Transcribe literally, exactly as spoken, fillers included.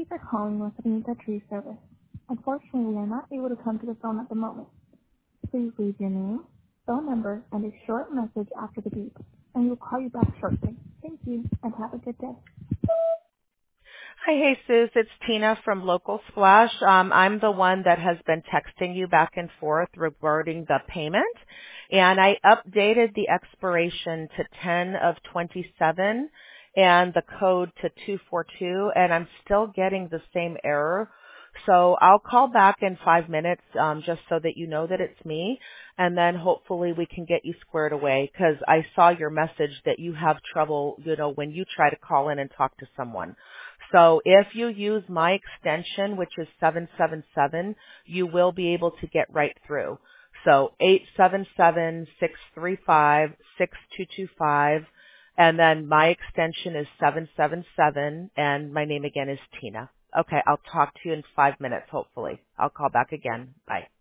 you for calling North Avenida Tree Service. Unfortunately, we are not able to come to the phone at the moment. Please leave your name, phone number, and a short message after the beep, and we will call you back shortly. Thank you, and have a good day. Hi, Jesus. It's Tina from Local Splash. Um, I'm the one that has been texting you back and forth regarding the payment, and I updated the expiration to ten of twenty-seven and the code to two four two, and I'm still getting the same error. So I'll call back in five minutes um, just so that you know that it's me, and then hopefully we can get you squared away because I saw your message that you have trouble, you know, when you try to call in and talk to someone. So if you use my extension, which is seven seven seven, you will be able to get right through. So eight seven seven, six three five, six two two five, and then my extension is seven seven seven, and my name again is Tina. Okay, I'll talk to you in five minutes, hopefully. I'll call back again. Bye.